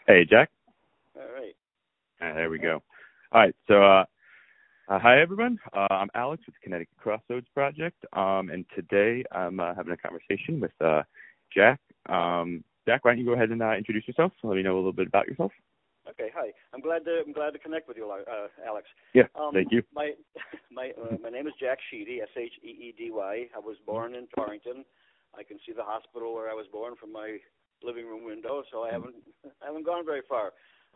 Hey, Jack. All right. There we go. All right. So, hi, everyone. I'm Alex with the Connecticut Crossroads Project. And today I'm having a conversation with Jack. Jack, why don't you go ahead and introduce yourself? Let me know a little bit about yourself. Okay. Hi. I'm glad to connect with you, Alex. Yeah. Thank you. My name is Jack Sheedy, Sheedy. I was born in Torrington. I can see the hospital where I was born from my living room window, so I haven't gone very far.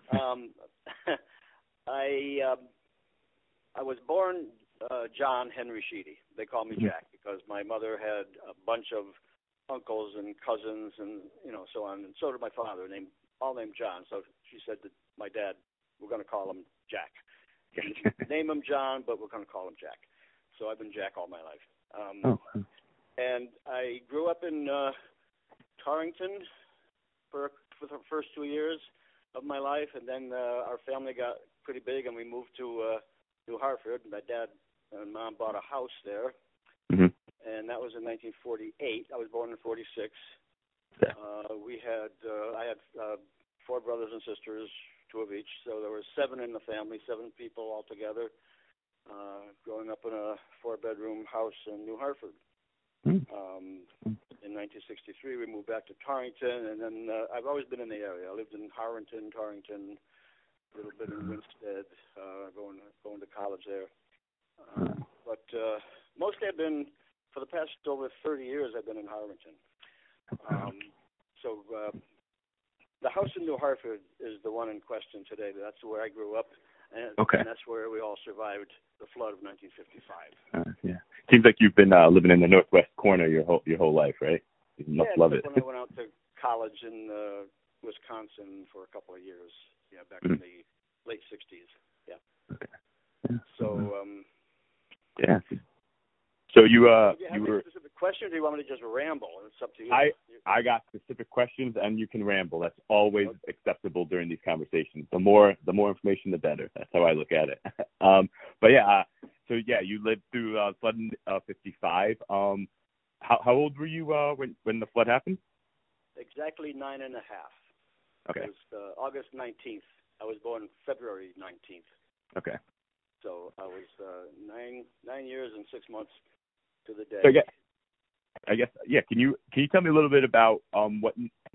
I was born John Henry Sheedy. They call me Jack because my mother had a bunch of uncles and cousins and so on, and so did my father, all named John. So she said to my dad, "We're going to call him Jack. Name him John, but we're going to call him Jack." So I've been Jack all my life. And I grew up in Torrington for the first 2 years of my life, and then our family got pretty big, and we moved to New Hartford. My dad and mom bought a house there, and that was in 1948. I was born in 46. Yeah. I had 4 brothers and sisters, 2 of each, so there were 7 in the family, 7 people altogether, growing up in a 4-bedroom house in New Hartford. In 1963, we moved back to Torrington, and then I've always been in the area. I lived in Harrington, Torrington, a little bit in Winstead, going to college there. But mostly for the past over 30 years, I've been in Harrington. So the house in New Hartford is the one in question today. That's where I grew up, and that's where we all survived the flood of 1955. Yeah. Seems like you've been living in the northwest corner your whole life, right? You must love it. When I went out to college in Wisconsin for a couple of years, back in the late 60s. Yeah. Okay. Yeah. So. Yeah. So you were. You were. A specific question, or do you want me to just ramble? It's up to you. I got specific questions, and you can ramble. That's always acceptable during these conversations. The more information, the better. That's how I look at it. But yeah. So yeah, you lived through flood in 55. How old were you when the flood happened? Exactly 9 and a half. Okay. It was August 19th. I was born February 19th. Okay. So I was 9 years and 6 months to the day. So I guess Can you tell me a little bit about what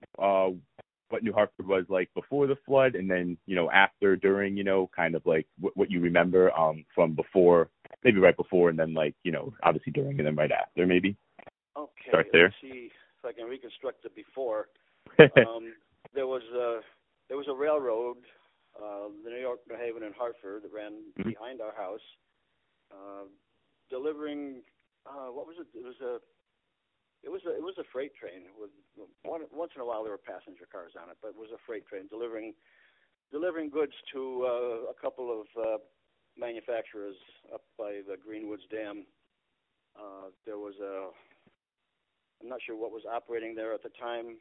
New Hartford was like before the flood, and then after, during, kind of like what you remember from before, maybe right before, and then obviously during, and then right after, maybe. Okay. Start there. Let's see if I can reconstruct it before. There was a railroad, the New York, New Haven, and Hartford, that ran behind our house, delivering. What was it? It was a freight train. With once in a while there were passenger cars on it, but it was a freight train delivering goods to a couple of manufacturers up by the Greenwoods Dam. There was I'm not sure what was operating there at the time,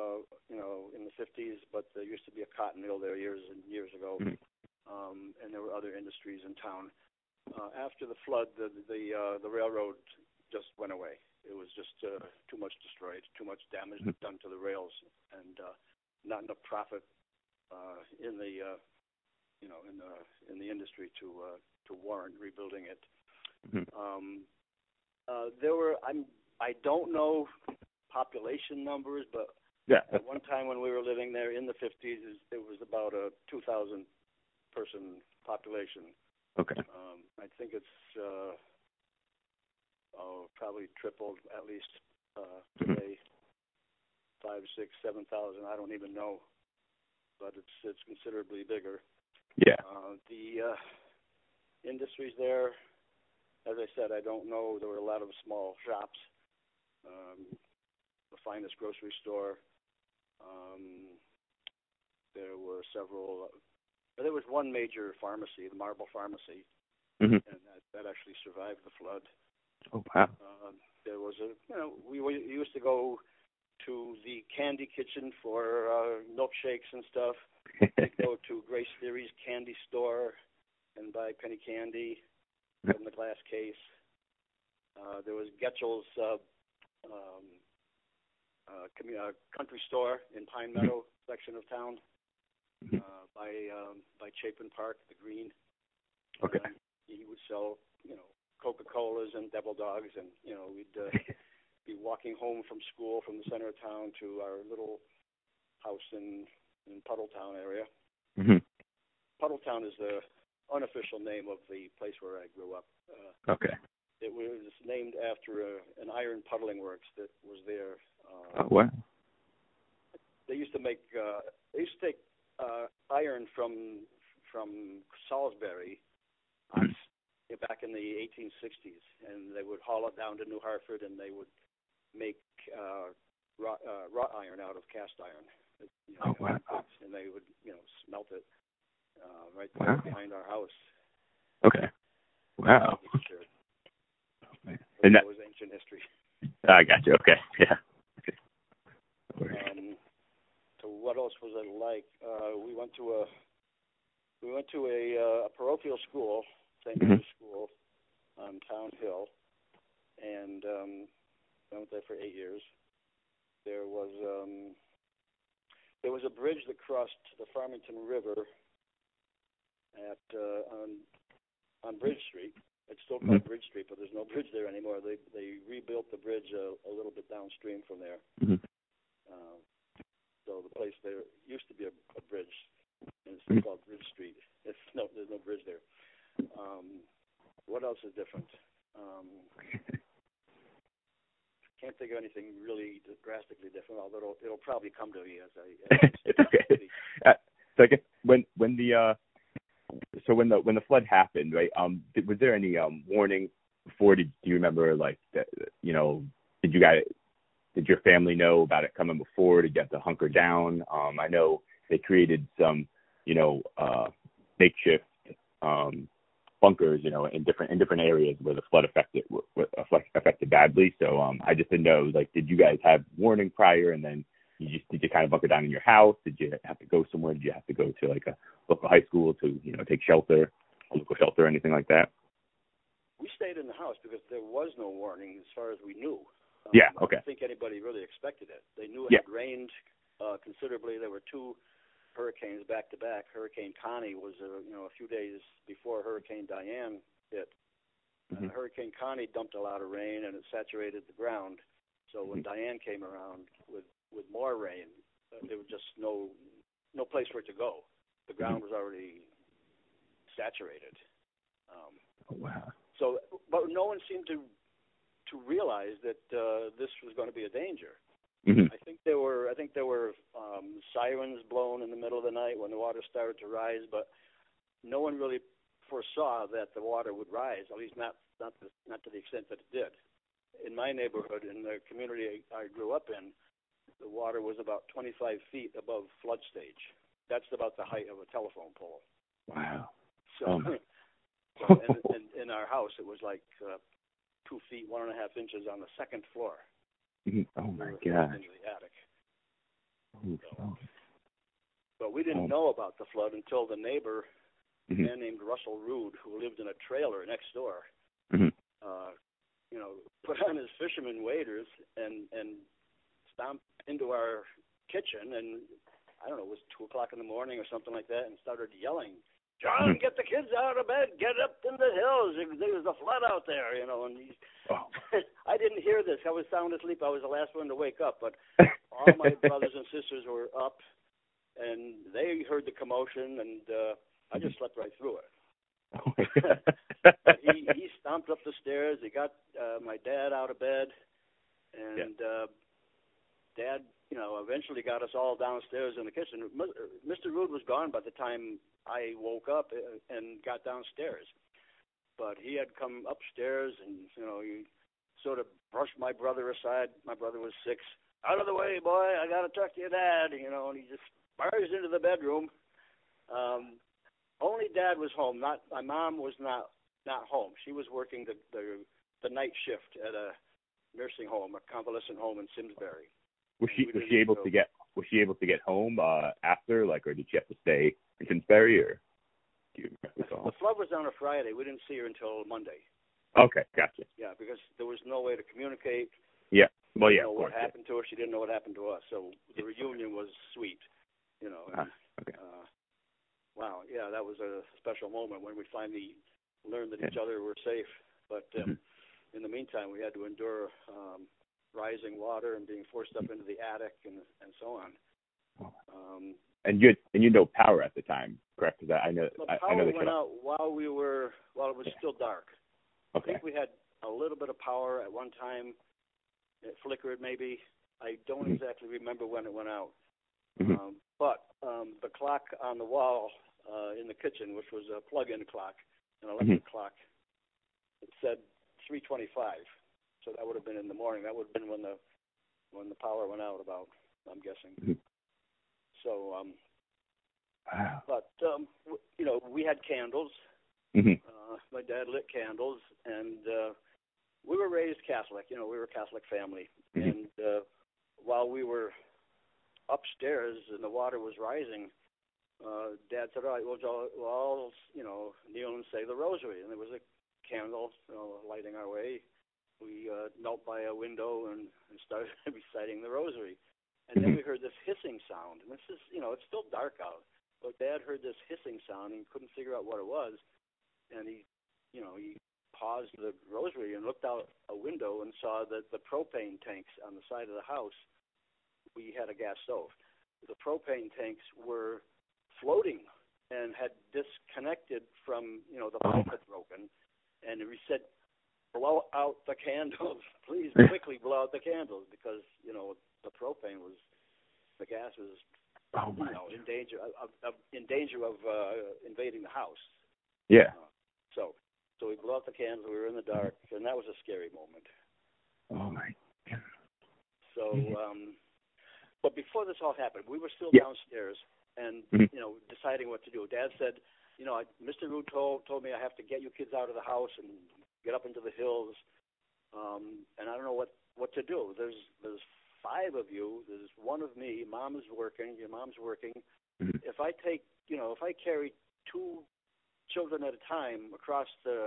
in the 50s, but there used to be a cotton mill there years and years ago, and there were other industries in town. After the flood, the railroad just went away. It was just too much destroyed, too much damage done to the rails, and not enough profit in the industry to warrant rebuilding it. I don't know population numbers, but at one time when we were living there in the 50s, it was about a 2,000 person population. Okay. I think it's probably tripled at least today. 5, 6, 7,000. I don't even know, but it's considerably bigger. Yeah. The industries there, as I said, I don't know. There were a lot of small shops. The finest grocery store. There were several. There was one major pharmacy, the Marble Pharmacy, and that actually survived the flood. Oh wow! There was we used to go to the candy kitchen for milkshakes and stuff. We'd go to Grace Theory's candy store and buy penny candy from the glass case. There was Getchell's country store in Pine Meadow section of town. by Chapin Park, the Green. Okay. He would sell, Coca-Colas and Devil Dogs, and we'd be walking home from school from the center of town to our little house in Puddletown area. Mm-hmm. Puddletown is the unofficial name of the place where I grew up. Okay. It was named after an iron puddling works that was there. Wow. They used to make. They used to take iron from Salisbury back in the 1860s, and they would haul it down to New Hartford, and they would make wrought iron out of cast iron. Wow. And they would, smelt it right Wow. behind our house. Okay. Wow. Sure. And that was ancient history. I got you. Okay. Yeah. So what else was it like? We went to a parochial school, St. Mary's School, on Town Hill, and I went there for 8 years. There was a bridge that crossed the Farmington River on Bridge Street. It's still called Bridge Street, but there's no bridge there anymore. They rebuilt the bridge a little bit downstream from there. Mm-hmm. So the place there used to be a bridge, and it's still called Bridge Street. There's no bridge there. What else is different? Can't think of anything really drastically different, although it'll probably come to me as I. It's okay. So I guess when the flood happened, right? Was there any warning before? Do you remember, like, did your family know about it coming before? Did you have to hunker down? I know they created some, makeshift bunkers, in different areas where the flood affected badly. So I just didn't know, like, did you guys have warning prior, and then did you kind of bunker down in your house? Did you have to go somewhere? Did you have to go to like a local high school to take shelter, a local shelter, anything like that? We stayed in the house because there was no warning as far as we knew. Yeah. Okay. I don't think anybody really expected it. They knew it had rained considerably. There were two hurricanes back to back. Hurricane Connie was a few days before Hurricane Diane hit. Hurricane Connie dumped a lot of rain, and it saturated the ground. So when Diane came around with more rain, there was just no place for it to go. The ground was already saturated. Wow. So, but no one seemed to realize that this was going to be a danger. Mm-hmm. I think there were sirens blown in the middle of the night when the water started to rise, but no one really foresaw that the water would rise. At least not to the extent that it did. In my neighborhood, in the community I grew up in, the water was about 25 feet above flood stage. That's about the height of a telephone pole. Wow. So, in our house, it was like 2 feet 1.5 inches on the second floor. Oh my God! Into the attic. But we didn't know about the flood until the neighbor, a man named Russell Rood, who lived in a trailer next door, put on his fisherman waders and stomped into our kitchen, and I don't know, it was 2:00 in the morning or something like that, and started yelling, "John, get the kids out of bed, get up in the hills, there's a flood out there," and I didn't hear this. I was sound asleep. I was the last one to wake up, but all my brothers and sisters were up, and they heard the commotion, and I just slept right through it. Oh my God. He stomped up the stairs. He got my dad out of bed, and Dad, eventually got us all downstairs in the kitchen. Mr. Rood was gone by the time I woke up and got downstairs. But he had come upstairs, and, he sort of brushed my brother aside. My brother was 6. "Out of the way, boy. I got to talk to your dad," and he just barged into the bedroom. Only Dad was home. My mom was not home. She was working the night shift at a nursing home, a convalescent home in Simsbury. Was she able to get home after, like, or did she have to stay in Simsbury, or do you recall? The flood was on a Friday. We didn't see her until Monday. Okay, gotcha. Yeah, because there was no way to communicate. Yeah. Well, yeah. What happened to her? She didn't know what happened to us. So the reunion was sweet. you know. Ah, And, okay. wow, yeah, that was a special moment when we finally learned that Yeah. each other were safe. But Mhm. in the meantime, we had to endure rising water and being forced up into the attic and so on. And you had no power at the time, correct? Because I know The I know power they went shut off. out while it was still dark. I Okay. think we had a little bit of power at one time. It flickered maybe. I don't exactly remember when it went out. Mm-hmm. But the clock on the wall in the kitchen, which was a plug-in clock, an electric clock, it said 3:25. So that would have been in the morning. That would have been when the power went out. About, I'm guessing. Mm-hmm. So, Wow. but you know, we had candles. Mm-hmm. My dad lit candles, and we were raised Catholic. You know, we were a Catholic family. Mm-hmm. And while we were upstairs and the water was rising, Dad said, "All right, we'll all, you know, kneel and say the rosary." And there was a candle, you know, lighting our way. We knelt by a window and started reciting the rosary. And then we heard this hissing sound. And this is, you know, it's still dark out. But Dad heard this hissing sound and couldn't figure out what it was. And he paused the rosary and looked out a window and saw that the propane tanks on the side of the house, we had a gas stove. The propane tanks were floating and had disconnected from, you know, the pipe had broken. And he said, "Blow out the candles. Please quickly blow out the candles," because, you know, the propane was, the gas was, you know, in danger of invading the house. Yeah. So we blew out the candles. We were in the dark, and that was a scary moment. Oh my God. So, but before this all happened, we were still downstairs and, you know, deciding what to do. Dad said, you know, Mr. Root told me I have to get you kids out of the house and get up into the hills, and I don't know what to do. There's 5 of you. There's 1 of me. Mom is working. Your mom's working. If I carry 2 children at a time across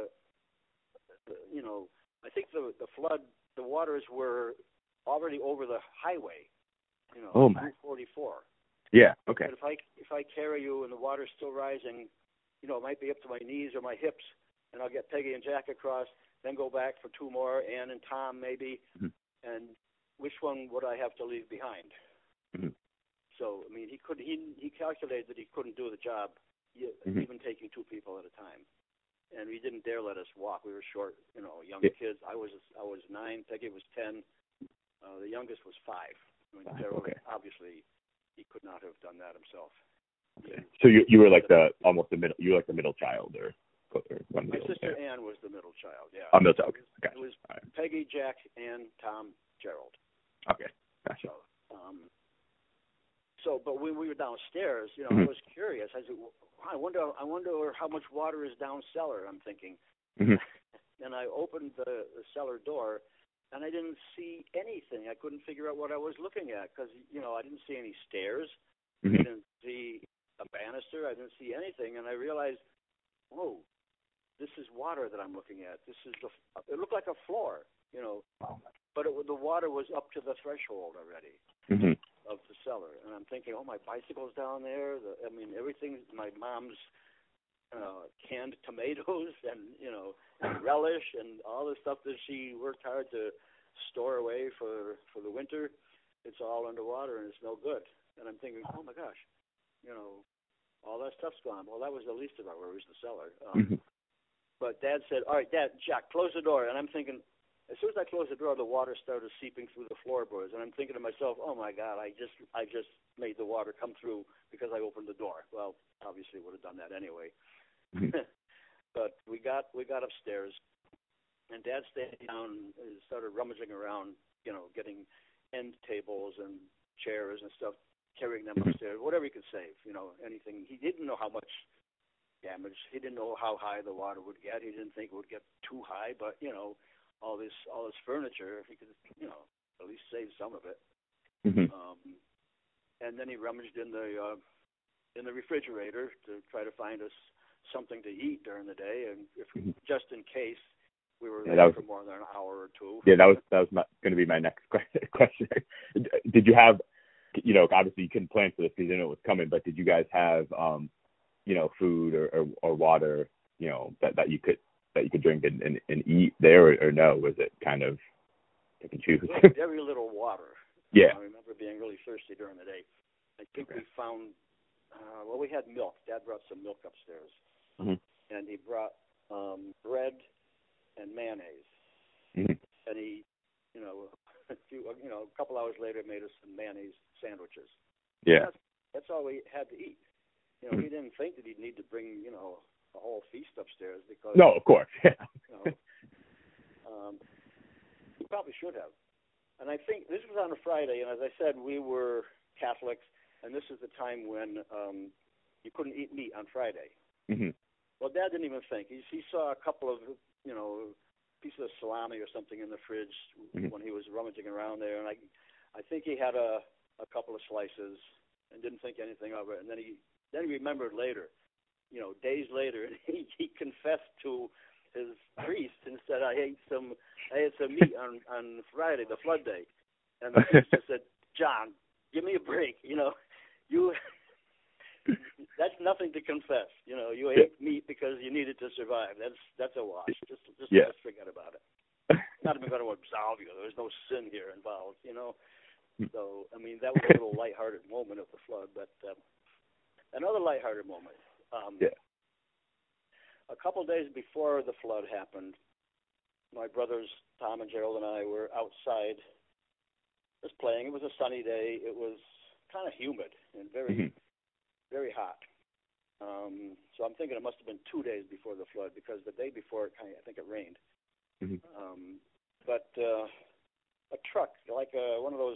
you know, I think the flood, the waters were already over the highway, you know, Route 44. Yeah. Okay. But if I carry you and the water's still rising, you know, it might be up to my knees or my hips, and I'll get Peggy and Jack across, then go back for 2 more, Ann and Tom maybe, and which one would I have to leave behind? So, I mean, he calculated that he couldn't do the job, even taking 2 people at a time. And he didn't dare let us walk. We were short, you know, young kids. I was 9. Peggy was 10. The youngest was 5. I mean, obviously, he could not have done that himself. Okay. So you were like the middle. You were like the middle child, or one of the My sister Ann was the middle child. Yeah. Middle child. Okay. Gotcha. It was Peggy, Jack, Ann, Tom, Gerald. Okay. Gotcha. But when we were downstairs, you know, I was curious. I said, I wonder how much water is down cellar. I'm thinking, and I opened the cellar door, and I didn't see anything. I couldn't figure out what I was looking at because, you know, I didn't see any stairs. I didn't see a banister. I didn't see anything, and I realized, whoa, this is water that I'm looking at. It looked like a floor, you know, but the water was up to the threshold already. Of the cellar, and I'm thinking, oh, my bicycle's down there. Everything. My mom's canned tomatoes and, you know, and relish and all the stuff that she worked hard to store away for the winter. It's all underwater and it's no good. And I'm thinking, oh my gosh, you know, all that stuff's gone. Well, that was the least of our worries, the cellar. But Dad said, all right, Dad, Jack, close the door. And I'm thinking, as soon as I closed the door, the water started seeping through the floorboards, and I'm thinking to myself, "Oh my God, I just made the water come through because I opened the door." Well, obviously, would have done that anyway. But we got upstairs, and Dad stayed down and started rummaging around, you know, getting end tables and chairs and stuff, carrying them upstairs, whatever he could save, you know, anything. He didn't know how much damage. He didn't know how high the water would get. He didn't think it would get too high, but you know. All this furniture, if he could, you know, at least save some of it. And then he rummaged in the refrigerator to try to find us something to eat during the day, and just in case we were there for more than an hour or 2. Yeah, that was going to be my next question. Did you have you know, obviously you couldn't plan for this because you didn't know it was coming, but did you guys have, you know, food or water, you know, that you could drink and eat there, or no? Was it kind of pick and choose? We had very little water. Yeah. I remember being really thirsty during the day. I think we found, well, we had milk. Dad brought some milk upstairs, and he brought bread and mayonnaise, and he, you know, a couple hours later made us some mayonnaise sandwiches. Yeah. That's all we had to eat. You know, he didn't think that he'd need to bring, you know, a whole feast upstairs because. No, of course. Yeah. You know, he probably should have. And I think this was on a Friday, and as I said, we were Catholics, and this is the time when you couldn't eat meat on Friday. Well, Dad didn't even think. He saw a couple of, you know, pieces of salami or something in the fridge when he was rummaging around there, and I think he had a couple of slices and didn't think anything of it. And then he remembered later, you know, days later, and he confessed to his priest and said, I had some meat on Friday, the flood day. And the priest just said, John, give me a break. You know, that's nothing to confess. You know, you ate meat because you needed to survive. That's a wash. Just forget about it. Not even going to absolve you. There's no sin here involved, you know. So, I mean, that was a little lighthearted moment of the flood. But another lighthearted moment. A couple days before the flood happened, my brothers, Tom and Gerald, and I were outside just playing. It was a sunny day. It was kind of humid and very, very hot. So I'm thinking it must have been 2 days before the flood because the day before, I think it rained. But a truck, like one of those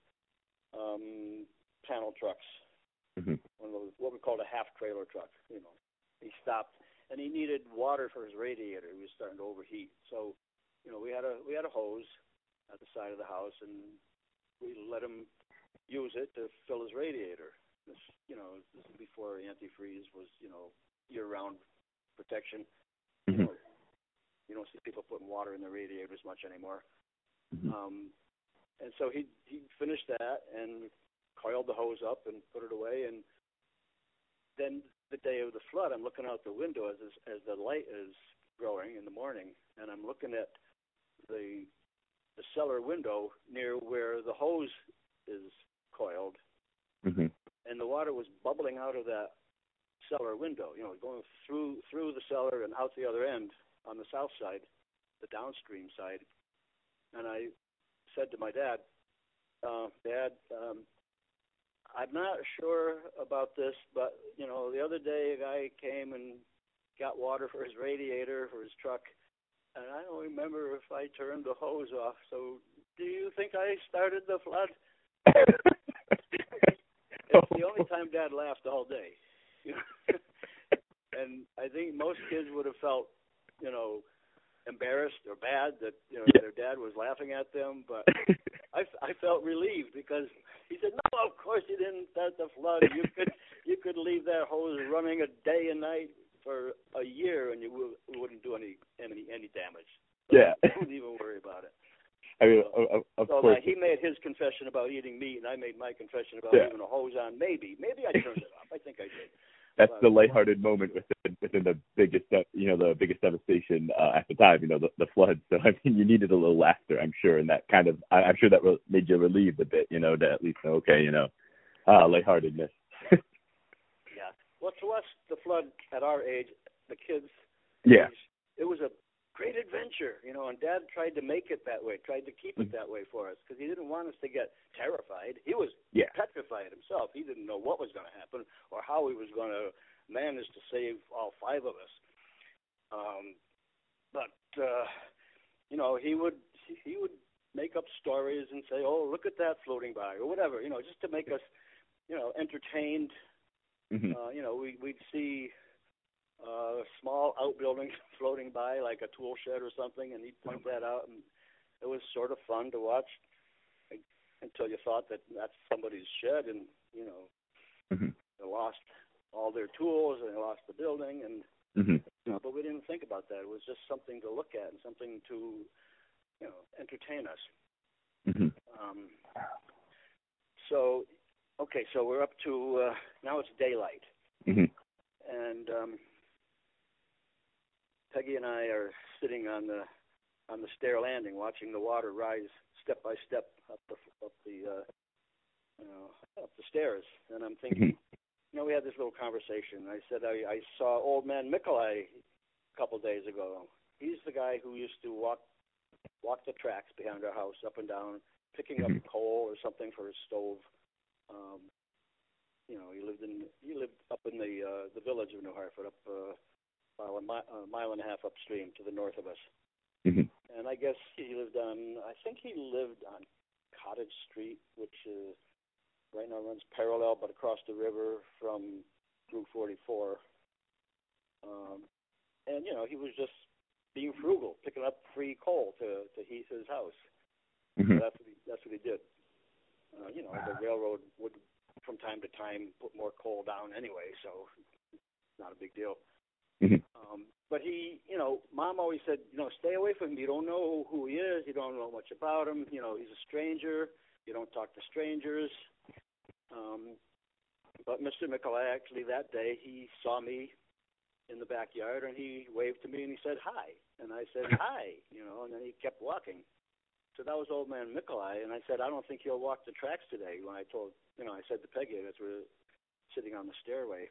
panel trucks, one of those, what we call a half-trailer truck, you know, he stopped. And he needed water for his radiator. He was starting to overheat. So, you know, we had a hose at the side of the house, and we let him use it to fill his radiator. This is before antifreeze was, you know, year-round protection. You know, you don't see people putting water in their radiators much anymore. And so he finished that and coiled the hose up and put it away, and then the day of the flood, I'm looking out the window as the light is growing in the morning, and I'm looking at the cellar window near where the hose is coiled, and the water was bubbling out of that cellar window, you know, going through the cellar and out the other end on the south side, the downstream side. And I said to my dad, Dad, I'm not sure about this, but, you know, the other day a guy came and got water for his radiator for his truck, and I don't remember if I turned the hose off. So do you think I started the flood? It's the only time Dad laughed all day. You know? And I think most kids would have felt, you know, embarrassed or bad that, you know, their dad was laughing at them, but I felt relieved because he said, no, of course you didn't start the flood. You could leave that hose running a day and night for a year and you wouldn't do any damage. So don't even worry about it. I mean, of course. He made his confession about eating meat, and I made my confession about leaving a hose on. Maybe I turned it off. I think I did. That's the lighthearted moment within the biggest, you know, the biggest devastation at the time, you know, the flood. So I mean, you needed a little laughter, I'm sure, and that kind of, I'm sure that made you relieved a bit, you know, to at least know, okay, you know, lightheartedness. Yeah. Well, to us, the flood at our age, the kids, it was a great adventure, you know, and Dad tried to make it that way, tried to keep it that way for us, because he didn't want us to get terrified. He was petrified himself. He didn't know what was going to happen or how he was going to manage to save all five of us. But you know, he would make up stories and say, "Oh, look at that floating by," or whatever, you know, just to make us, you know, entertained. You know, we'd see small outbuildings floating by, like a tool shed or something, and he'd point that out, and it was sort of fun to watch until you thought that that's somebody's shed, and, you know, they lost all their tools, and they lost the building, and you know, but we didn't think about that. It was just something to look at and something to, you know, entertain us. So Okay, so we're up to now it's daylight, Mm-hmm. and Peggy and I are sitting on the stair landing, watching the water rise step by step up the up the stairs. And I'm thinking, we had this little conversation. I said I saw Old Man Nikolai a couple days ago. He's the guy who used to walk the tracks behind our house, up and down, picking up coal or something for his stove. He lived up in the village of New Hartford, up about a mile and a half upstream to the north of us. Mm-hmm. And I guess he lived on Cottage Street, which right now runs parallel but across the river from Route 44. And he was just being frugal, picking up free coal to heat his house. Mm-hmm. So that's what he did. The railroad would, from time to time, put more coal down anyway, so not a big deal. Mm-hmm. But he, Mom always said, stay away from him. You don't know who he is. You don't know much about him. He's a stranger. You don't talk to strangers. But Mr. Nikolai, actually, that day, he saw me in the backyard, and he waved to me, and he said, hi. And I said, hi, and then he kept walking. So that was Old Man Nikolai, and I said, I don't think he'll walk the tracks today. When I told, I said to Peggy as we're sitting on the stairway.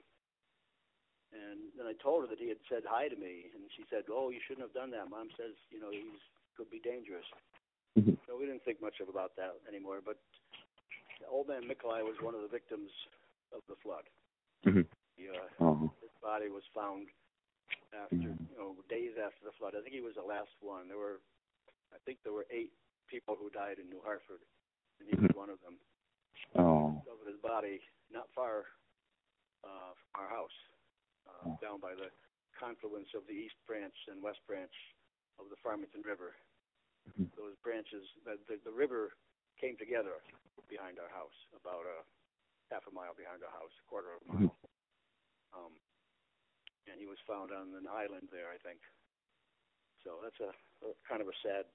And then I told her that he had said hi to me, and she said, oh, you shouldn't have done that. Mom says, he could be dangerous. Mm-hmm. So we didn't think much about that anymore, but Old Man Nikolai was one of the victims of the flood. Mm-hmm. His body was found after, days after the flood. I think he was the last one. I think there were 8 people who died in New Hartford, and he was one of them. Discovered his body not far from our house, down by the confluence of the East Branch and West Branch of the Farmington River. Mm-hmm. Those branches, the river came together behind our house, about half a mile behind our house, a quarter of a mile. Mm-hmm. And he was found on an island there, I think. So that's a kind of a sad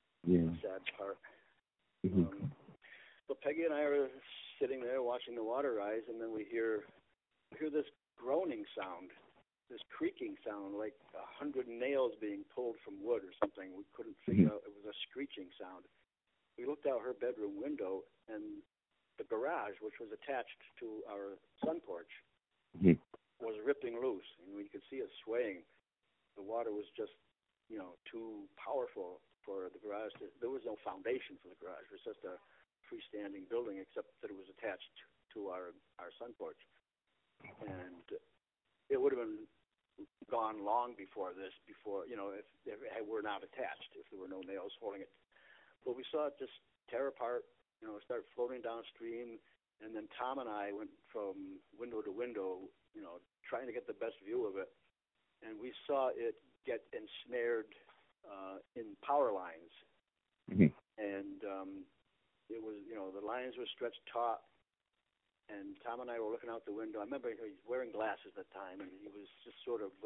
part. Mm-hmm. So Peggy and I are sitting there watching the water rise, and then we hear this groaning sound, this creaking sound, like 100 nails being pulled from wood or something. We couldn't figure out. It was a screeching sound. We looked out her bedroom window, and the garage, which was attached to our sun porch, was ripping loose, and we could see it swaying. The water was just, too powerful for the garage. There was no foundation for the garage. It was just a freestanding building, except that it was attached to our sun porch. And it would have been gone long before this, if it were not attached, if there were no nails holding it. But we saw it just tear apart, start floating downstream, and then Tom and I went from window to window, trying to get the best view of it. And we saw it get ensnared in power lines. Mm-hmm. And it was, the lines were stretched taut. And Tom and I were looking out the window. I remember he was wearing glasses at the time, and he was just sort of,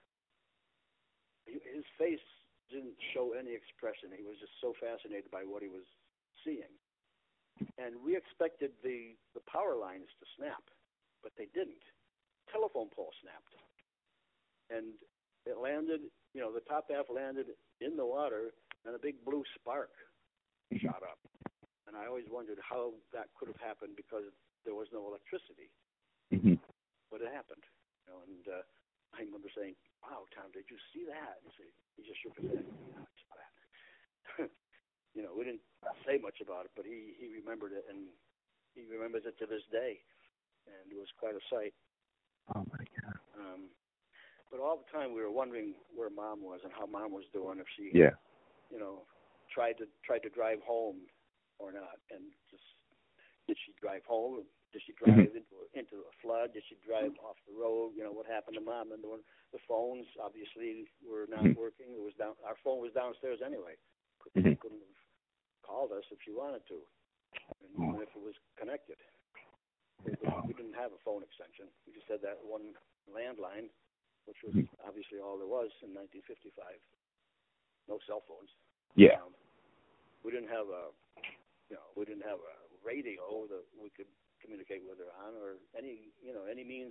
his face didn't show any expression. He was just so fascinated by what he was seeing. And we expected the power lines to snap, but they didn't. Telephone pole snapped. And it landed, the top half landed in the water, and a big blue spark shot up. And I always wondered how that could have happened, because there was no electricity. Mm-hmm. But it happened. And I remember saying, wow, Tom, did you see that? And he just shook his head. I saw that. We didn't say much about it, but he remembered it, and he remembers it to this day. And it was quite a sight. Oh, my God. But all the time we were wondering where Mom was and how Mom was doing, if she, tried to drive home or not. And just, did she drive home? Did she drive into a flood? Did she drive off the road? What happened to Mom? And the phones obviously were not working. Our phone was downstairs anyway. She couldn't have called us if she wanted to, and even if it was connected. We didn't have a phone extension. We just had that one landline, which was obviously all there was in 1955. No cell phones. Yeah. We didn't have a radio that we could communicate with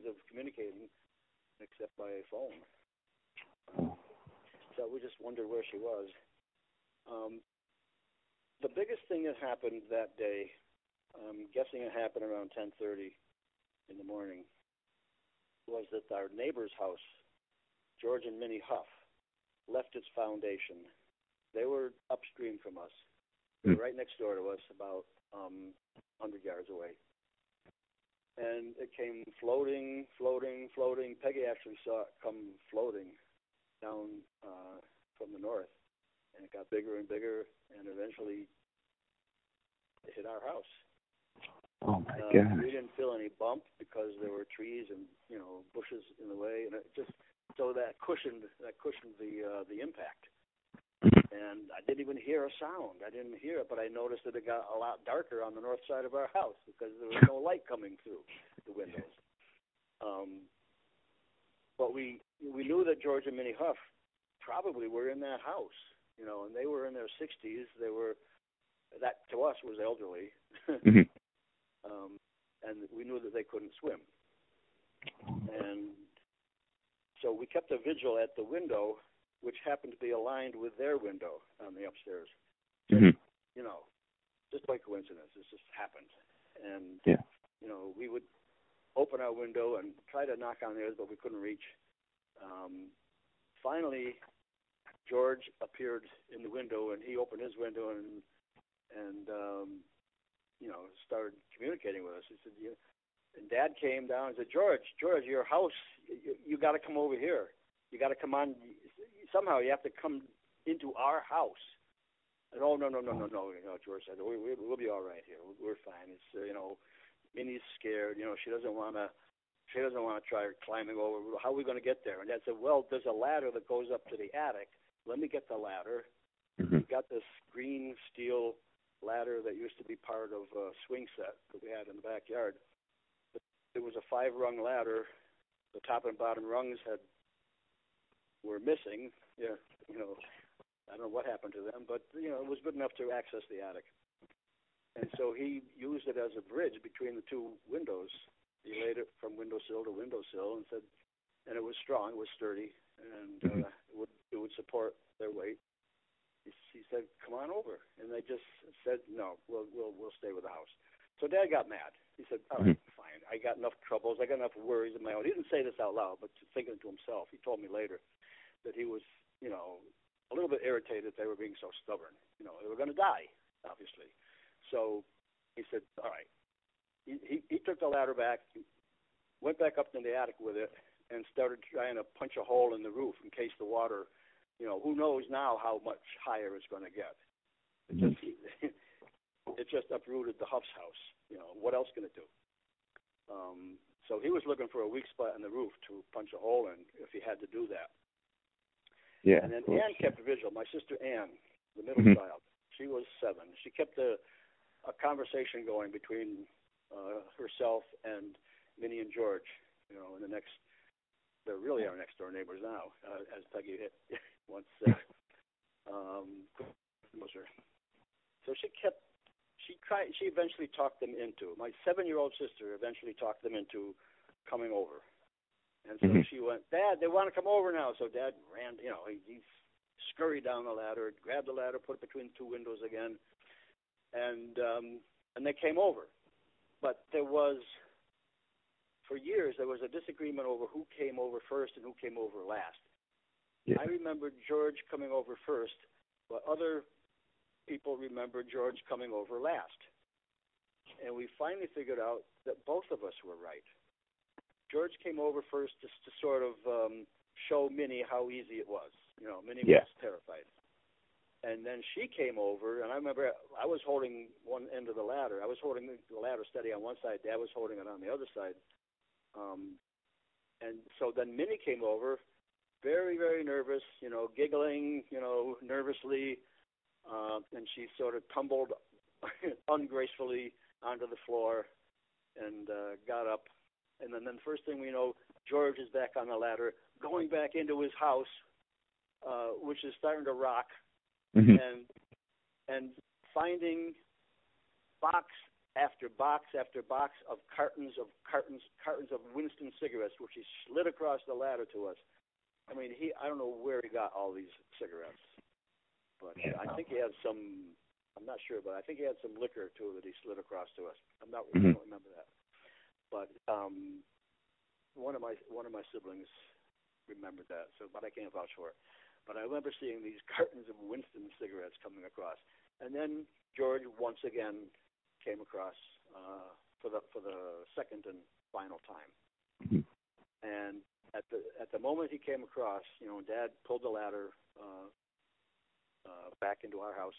of communicating except by phone. So we just wondered where she was. The biggest thing that happened that day, I'm guessing it happened around 10:30 in the morning, was that our neighbor's house, George and Minnie Huff, left its foundation. They were upstream from us. They were right next door to us, about 100 yards away. And it came floating. Peggy actually saw it come floating down from the north. And it got bigger and bigger, and eventually it hit our house. Oh my God! We didn't feel any bump because there were trees and bushes in the way, and it just so that cushioned the impact. And I didn't even hear a sound. I didn't hear it, but I noticed that it got a lot darker on the north side of our house because there was no light coming through the windows. But we knew that George and Minnie Huff probably were in that house, and they were in their 60s. They were, that to us was elderly. And we knew that they couldn't swim. And so we kept a vigil at the window, which happened to be aligned with their window on the upstairs. Just by coincidence, this just happened. And, we would open our window and try to knock on theirs, but we couldn't reach. Finally, George appeared in the window, and he opened his window and started communicating with us. He said, and Dad came down and said, George, your house, you got to come over here. You got to come on. Somehow you have to come into our house. And no. George said, we'll be all right here. We're fine. It's Minnie's scared. She doesn't want to try climbing over. How are we going to get there? And Dad said, well, there's a ladder that goes up to the attic. Let me get the ladder. We got this green steel ladder that used to be part of a swing set that we had in the backyard. But it was a 5-rung ladder. The top and bottom rungs were missing. I don't know what happened to them, but it was good enough to access the attic. And so he used it as a bridge between the two windows. He laid it from windowsill to windowsill and said, and it was strong, it was sturdy, and it would support their weight. He said, "Come on over," and they just said, "No, we'll stay with the house." So Dad got mad. He said, "All right, fine. I got enough troubles. I got enough worries of my own." He didn't say this out loud, but thinking to himself, he told me later that he was, a little bit irritated that they were being so stubborn. They were going to die, obviously. So he said, "All right." He took the ladder back, went back up in the attic with it, and started trying to punch a hole in the roof in case the water. Who knows now how much higher it's going to get. It just uprooted the Huff's house. What else can it do? So he was looking for a weak spot in the roof to punch a hole in if he had to do that. Yeah. And then Ann kept vigil. My sister Ann, the middle child, she was 7. She kept a conversation going between herself and Minnie and George. In the next, they're really our next door neighbors now, as Peggy hit once. So she eventually talked them into, my 7-year-old sister eventually talked them into coming over. And so she went, "Dad, they want to come over now." So Dad ran, he scurried down the ladder, grabbed the ladder, put it between 2 windows again, and they came over. But for years, there was a disagreement over who came over first and who came over last. Yeah. I remember George coming over first, but other people remember George coming over last. And we finally figured out that both of us were right. George came over first just to sort of show Minnie how easy it was. Minnie was terrified. And then she came over, and I remember I was holding one end of the ladder. I was holding the ladder steady on one side. Dad was holding it on the other side. And so then Minnie came over, very, very nervous, giggling, nervously. And she sort of tumbled ungracefully onto the floor and got up. And then the first thing we know, George is back on the ladder, going back into his house, which is starting to rock, and finding box after box of cartons of Winston cigarettes, which he slid across the ladder to us. I mean, I don't know where he got all these cigarettes, but I think he had some. I'm not sure, but I think he had some liquor too that he slid across to us. I don't remember that, but one of my siblings remembered that. So, but I can't vouch for it. But I remember seeing these cartons of Winston cigarettes coming across, and then George once again came across for the second and final time. And at the moment he came across, Dad pulled the ladder back into our house.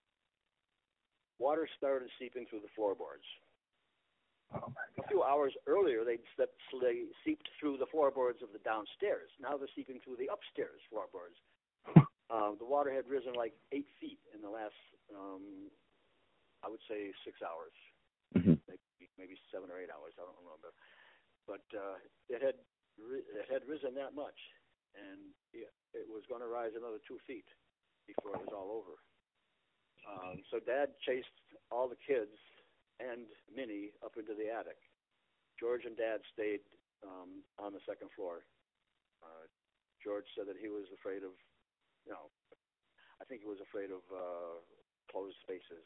Water started seeping through the floorboards. Oh my God. A few hours earlier, they seeped through the floorboards of the downstairs. Now they're seeping through the upstairs floorboards. The water had risen like 8 feet in the last, I would say, 6 hours, maybe 7 or 8 hours. I don't remember, but it had risen that much, and it was going to rise another 2 feet before it was all over. So Dad chased all the kids and Minnie up into the attic. George and Dad stayed on the second floor. George said that he was afraid of, I think he was afraid of closed spaces,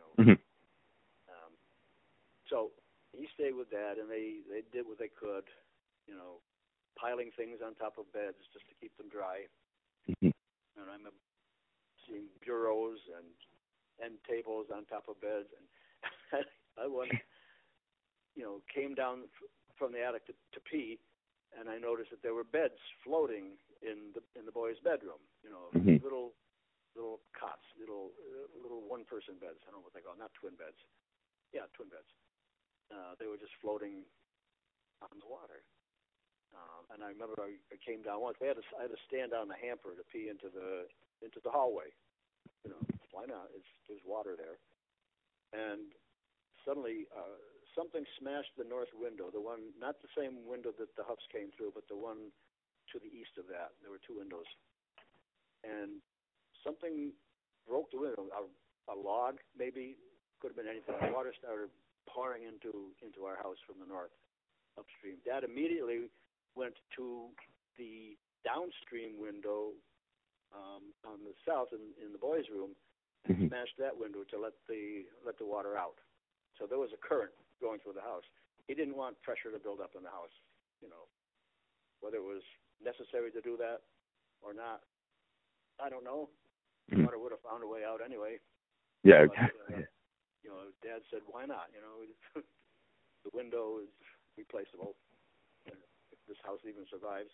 So he stayed with Dad, and they did what they could, piling things on top of beds just to keep them dry. And I remember seeing bureaus and end tables on top of beds, and I once, came down from the attic to pee, and I noticed that there were beds floating in the boys' bedroom. Little cots, little one-person beds. I don't know what they call them, not twin beds. Yeah, twin beds. They were just floating on the water. And I remember I came down once. I had to stand on the hamper to pee into the hallway. Why not? There's water there. And suddenly something smashed the north window, the one, not the same window that the Huffs came through, but the one to the east of that. There were two windows. And something broke the window. A log, maybe, could have been anything. The water started pouring into our house from the north, upstream. Dad immediately went to the downstream window on the south in the boys' room and smashed that window to let the water out. So there was a current going through the house. He didn't want pressure to build up in the house. Whether it was necessary to do that or not, I don't know. The water would have found a way out anyway. Yeah. But, Dad said, "Why not? The window is replaceable if this house even survives."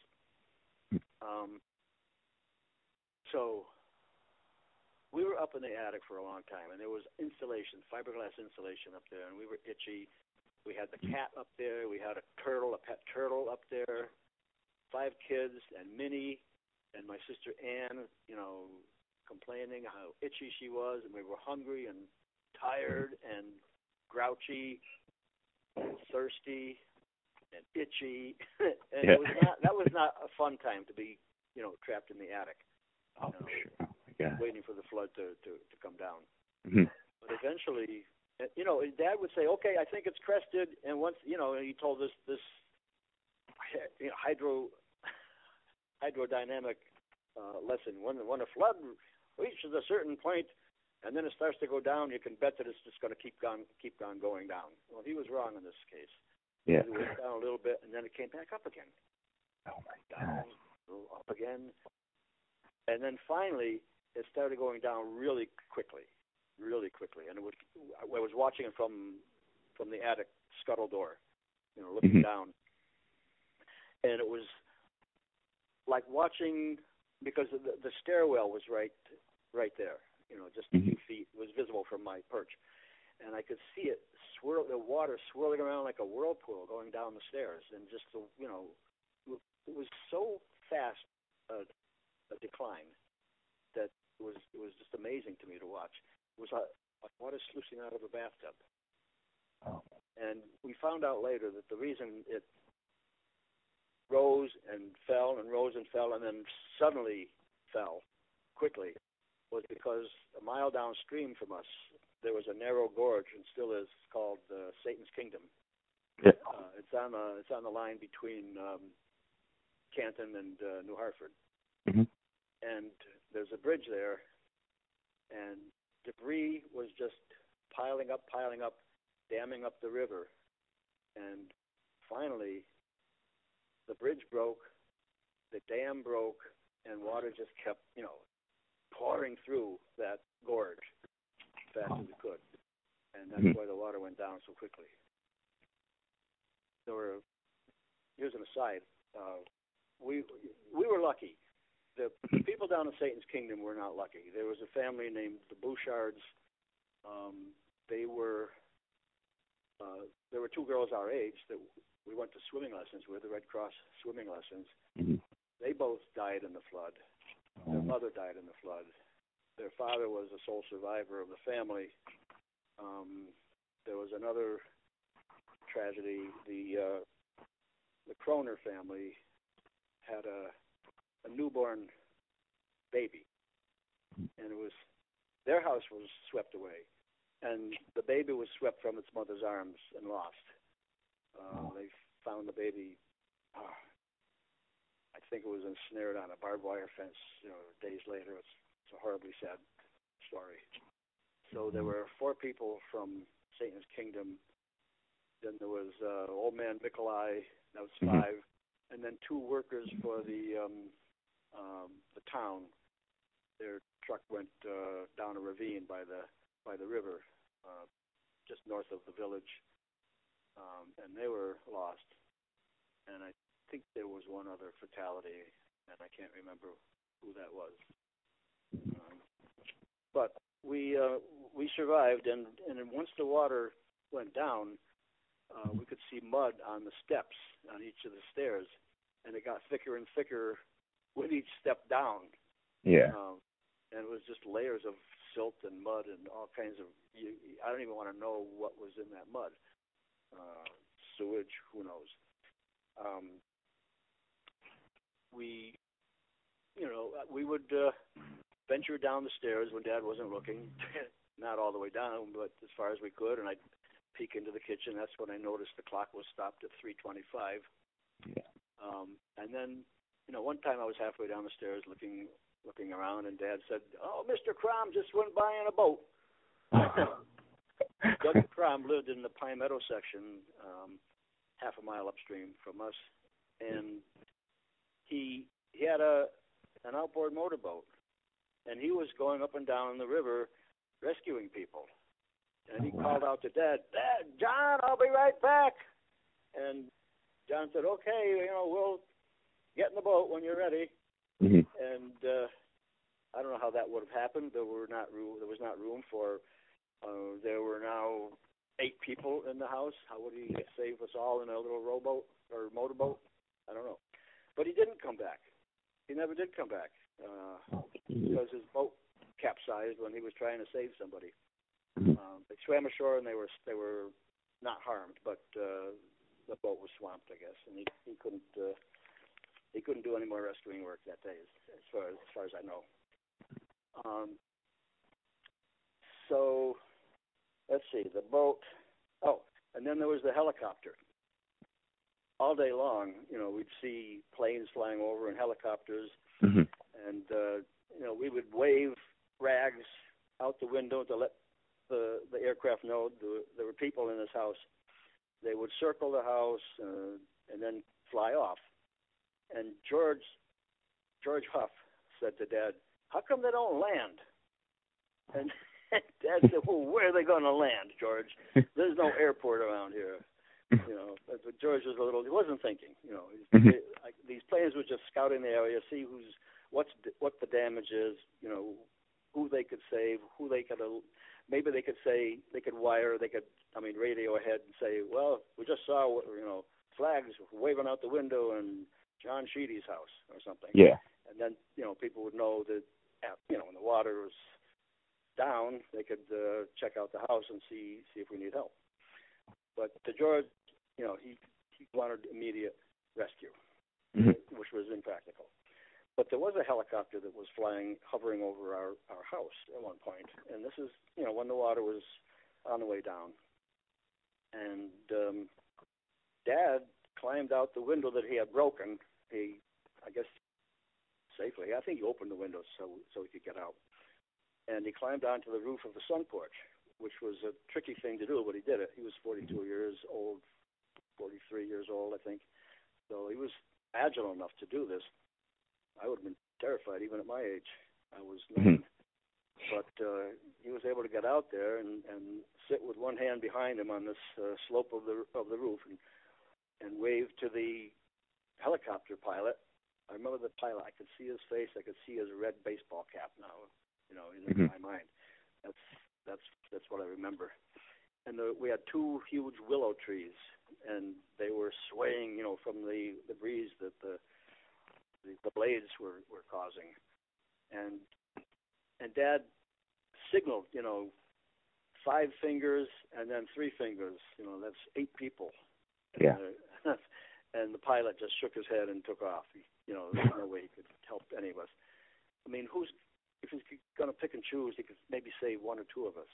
So we were up in the attic for a long time, and there was insulation, fiberglass insulation up there, and we were itchy. We had the cat up there. We had a pet turtle up there. 5 kids and Minnie and my sister Ann, complaining how itchy she was, and we were hungry and tired and grouchy and thirsty and itchy. And that was not a fun time to be, trapped in the attic. Sure. Yeah. Waiting for the flood to come down. But eventually, Dad would say, "Okay, I think it's crested." And once, he told us this hydrodynamic lesson. When a flood reaches a certain point, and then it starts to go down, you can bet that it's just going to keep on going down. Well, he was wrong in this case. Yeah. It went down a little bit, and then it came back up again. Oh my God. Down, up again, and then finally it started going down really quickly. And I was watching it from the attic scuttle door, looking down, and it was like watching, because the stairwell was right there, just a few feet. It was visible from my perch, and I could see it the water swirling around like a whirlpool going down the stairs, and just it was so fast a decline that it was just amazing to me to watch. It was like water sluicing out of a bathtub. Oh. And we found out later that the reason it rose and fell and then suddenly fell quickly was because a mile downstream from us there was a narrow gorge, and still is, called Satan's Kingdom. Yeah. It's on the line between Canton and New Hartford. Mm-hmm. And there's a bridge there, and debris was just piling up, damming up the river. And finally, the bridge broke, the dam broke, and water just kept, pouring through that gorge as fast as it could. And that's why the water went down so quickly. Here's an aside. We were lucky. The people down in Satan's Kingdom were not lucky. There was a family named the Bouchards. There were two girls our age that we went to swimming lessons with, the Red Cross swimming lessons. Mm-hmm. They both died in the flood. Their mother died in the flood. Their father was the sole survivor of the family. There was another tragedy. The Kroner family had a newborn baby, and their house was swept away, and the baby was swept from its mother's arms and lost. They found the baby. I think it was ensnared on a barbed wire fence. Days later, it's a horribly sad story. So there were 4 people from Satan's Kingdom. Then there was old man Nikolai. That was 5, and then 2 workers for the town. Their truck went down a ravine by the river, just north of the village, and they were lost. And I think there was one other fatality, and I can't remember who that was. But we survived, and once the water went down, we could see mud on the steps on each of the stairs, and it got thicker and thicker with each step down. Yeah. And it was just layers of silt and mud and all kinds of. I don't even want to know what was in that mud. Sewage, who knows? We would venture down the stairs when Dad wasn't looking, not all the way down, but as far as we could, and I'd peek into the kitchen. That's when I noticed the clock was stopped at 3:25. Yeah. And then, one time I was halfway down the stairs looking around, and Dad said, "Oh, Mr. Crom just went by in a boat." Doug Crom lived in the Pine Meadow section, half a mile upstream from us, and he had an outboard motorboat, and he was going up and down the river rescuing people. And he called out to Dad, "John, I'll be right back." And John said, "Okay, we'll get in the boat when you're ready." Mm-hmm. And I don't know how that would have happened. There was not room for. There were now 8 people in the house. How would he save us all in a little rowboat or motorboat? I don't know. But he didn't come back. He never did come back because his boat capsized when he was trying to save somebody. They swam ashore and they were not harmed, but the boat was swamped, I guess, and he couldn't do any more rescuing work that day, as far as I know. So let's see, the boat. Oh, and then there was the helicopter. All day long, we'd see planes flying over and helicopters, and we would wave rags out the window to let the aircraft know there were people in this house. They would circle the house and then fly off. And George Huff said to Dad, "How come they don't land?" And Dad said, "Well, where are they going to land, George? There's no airport around here." But George was he wasn't thinking. These planes were just scouting the area, see what the damage is, who they could save, who they could. Maybe they could say they could radio ahead and say, "Well, we just saw flags waving out the window in John Sheedy's house or something." Yeah. And then people would know that when the water was down, they could check out the house and see if we need help. But to George, he wanted immediate rescue, which was impractical. But there was a helicopter helicopter that was hovering over our house at one point. And this is, when the water was on the way down. And Dad climbed out the window that he had broken. I guess, safely. I think he opened the window so he could get out. And he climbed onto the roof of the sun porch, which was a tricky thing to do, but he did it. He was 42 years old, 43 years old, I think. So he was agile enough to do this. I would have been terrified even at my age. I was 9. But he was able to get out there and sit with one hand behind him on this slope of the roof and wave to the helicopter pilot. I remember the pilot. I could see his face. I could see his red baseball cap now, in my mind. That's what I remember. And we had 2 huge willow trees, and they were swaying, from the breeze that the blades were causing. And Dad signaled, 5 fingers and then 3 fingers. That's 8 people. Yeah. And the pilot just shook his head and took off. There's no way he could help any of us. I mean, if he's going to pick and choose, he could maybe save 1 or 2 of us.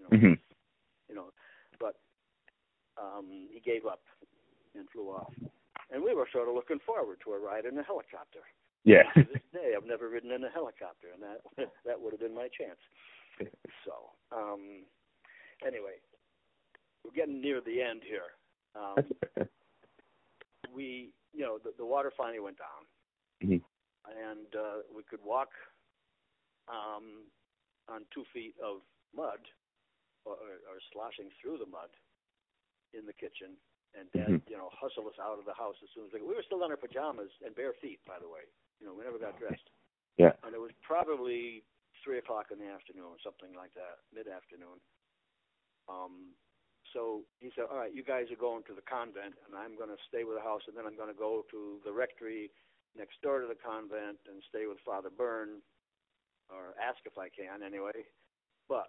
But he gave up and flew off. And we were sort of looking forward to a ride in a helicopter. Yeah. To this day, I've never ridden in a helicopter, and that would have been my chance. So, anyway, we're getting near the end here. The water finally went down, and we could walk on 2 feet of mud, or sloshing through the mud in the kitchen. And Dad, hustled us out of the house as soon as we were still in our pajamas and bare feet, by the way. We never got dressed. Yeah. And it was probably 3:00 in the afternoon, something like that, mid-afternoon. So he said, all right, you guys are going to the convent, and I'm going to stay with the house, and then I'm going to go to the rectory next door to the convent and stay with Father Byrne, or ask if I can anyway. But,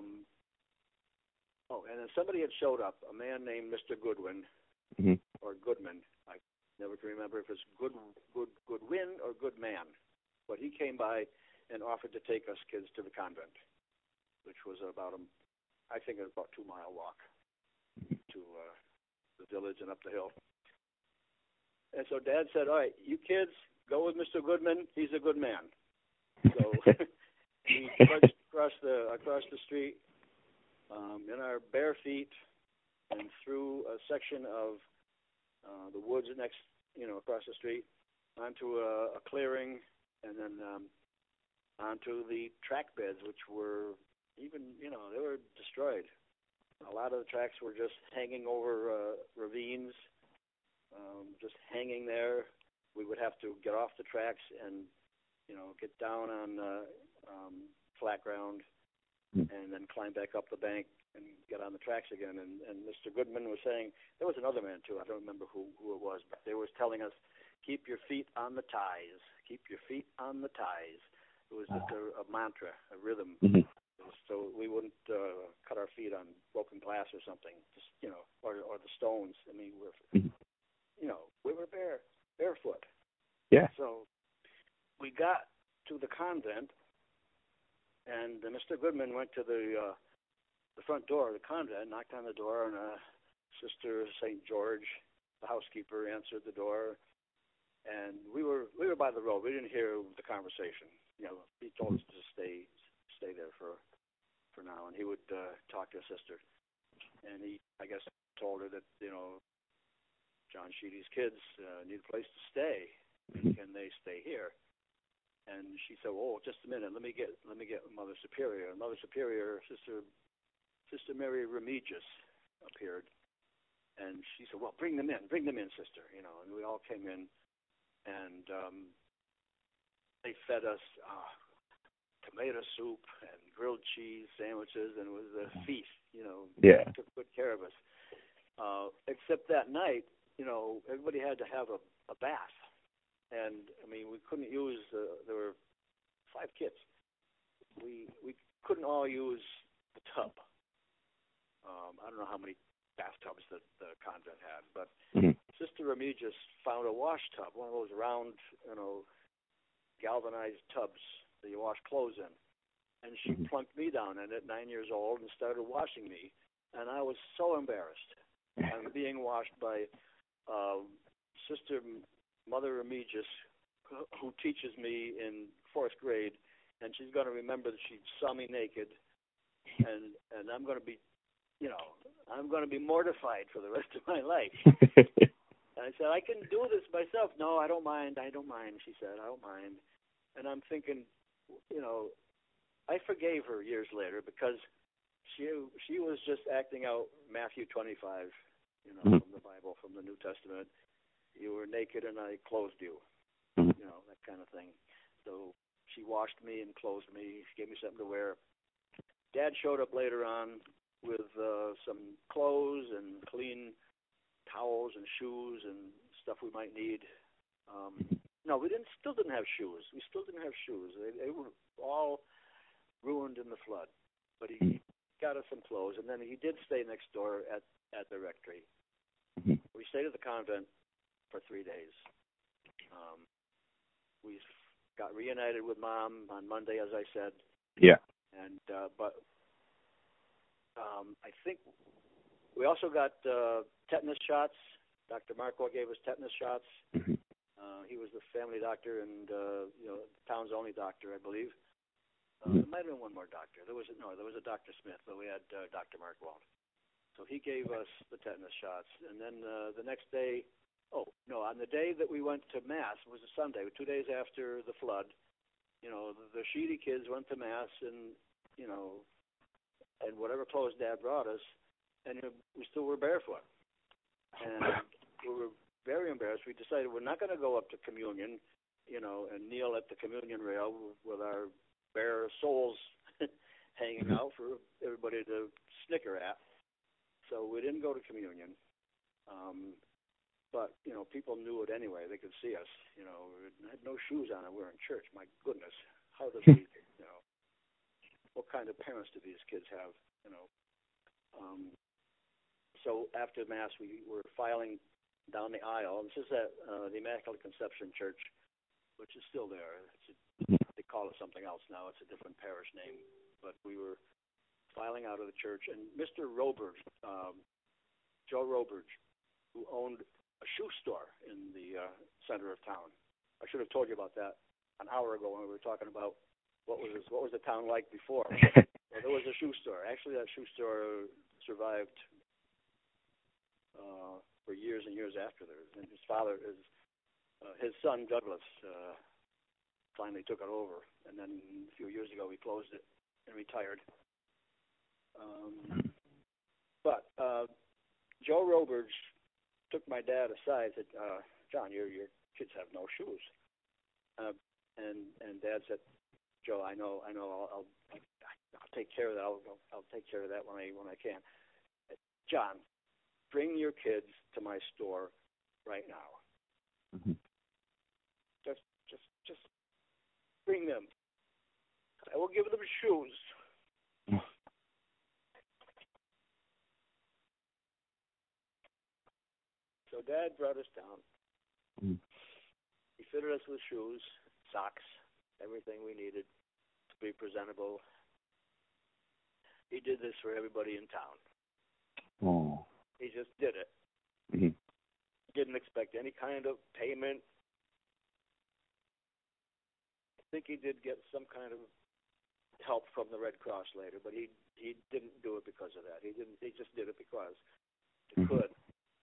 and then somebody had showed up, a man named Mr. Goodwin, or Goodman. I never can remember if it's Goodwin or Goodman. But he came by and offered to take us kids to the convent, which was about 2-mile walk to the village and up the hill. And so Dad said, all right, you kids, go with Mr. Goodman. He's a good man. So we trudged across the street in our bare feet and through a section of the woods next, across the street, onto a clearing, and then onto the track beds, which were even, they were destroyed. A lot of the tracks were just hanging over ravines, just hanging there. We would have to get off the tracks and, get down on flat ground and then climb back up the bank and get on the tracks again. And Mr. Goodman was saying, there was another man too, I don't remember who it was, but they was telling us, keep your feet on the ties, keep your feet on the ties. It was just a mantra, a rhythm. So we wouldn't cut our feet on broken glass or something, just, or the stones. I mean, we were barefoot. Yeah. So we got to the convent, and Mr. Goodman went to the front door of the convent, knocked on the door, and Sister St. George, the housekeeper, answered the door. And we were by the road. We didn't hear the conversation. He told us to stay there for now, and he would talk to his sister. And he, I guess, told her that John Sheedy's kids need a place to stay. Can they stay here? And she said, "Oh, just a minute. Let me get Mother Superior." And Mother Superior, Sister Mary Remigius, appeared, and she said, "Well, bring them in, sister." And we all came in, and they fed us tomato soup and grilled cheese sandwiches, and it was a feast. Yeah. Took good care of us. Except that night, everybody had to have a bath. And, I mean, we couldn't use, there were 5 kids. We couldn't all use the tub. I don't know how many bathtubs that the convent had, but Sister Remigius found a wash tub, one of those round, galvanized tubs that you wash clothes in. And she plunked me down in it, 9 years old, and started washing me. And I was so embarrassed. I'm being washed by Sister Mother Remigius, who teaches me in 4th grade, and she's going to remember that she saw me naked, and I'm going to be, I'm going to be mortified for the rest of my life. And I said, I can do this myself. No, I don't mind. She said, I don't mind. And I'm thinking, I forgave her years later because she was just acting out Matthew 25, from the Bible, from the New Testament. You were naked and I clothed you, that kind of thing. So she washed me and clothed me. She gave me something to wear. Dad showed up later on with some clothes and clean towels and shoes and stuff we might need. No, we still didn't have shoes. They were all ruined in the flood. But he got us some clothes, and then he did stay next door at the rectory. We stayed at the convent for 3 days. We got reunited with Mom on Monday, as I said. Yeah. And but I think we also got tetanus shots. Dr. Marco gave us tetanus shots. He was the family doctor and the town's only doctor, I believe. There might have been one more doctor. There was a Dr. Smith, but we had Dr. Markwald. So he gave us the tetanus shots. And then the next day, on the day that we went to Mass, it was a Sunday, 2 days after the flood, the Sheedy kids went to Mass and whatever clothes Dad brought us, and we still were barefoot. And we were very embarrassed. We decided we're not going to go up to communion, and kneel at the communion rail with our bare soles hanging out for everybody to snicker at. So we didn't go to communion. But, people knew it anyway. They could see us. We had no shoes on and we were in church. My goodness. How does we, what kind of parents do these kids have, So after Mass, we were filing down the aisle. This is at the Immaculate Conception Church, which is still there. They call it something else now. It's a different parish name. But we were filing out of the church, and Mr. Roberge, Joe Roberge, who owned a shoe store in the center of town. I should have told you about that an hour ago when we were talking about what was the town like before. Well, there was a shoe store. Actually, that shoe store survived for years and years after there. And his son Douglas, finally took it over, and then a few years ago he closed it and retired. But Joe Roberge took my dad aside and said, John, your kids have no shoes. And Dad said, Joe, I know, I'll take care of that. I'll take care of that when I can. John, bring your kids to my store right now. Just bring them. I will give them shoes. So Dad brought us down. He fitted us with shoes, socks, everything we needed to be presentable. He did this for everybody in town. Oh. He just did it. Didn't expect any kind of payment. I think he did get some kind of help from the Red Cross later, but he didn't do it because of that. He just did it because he could.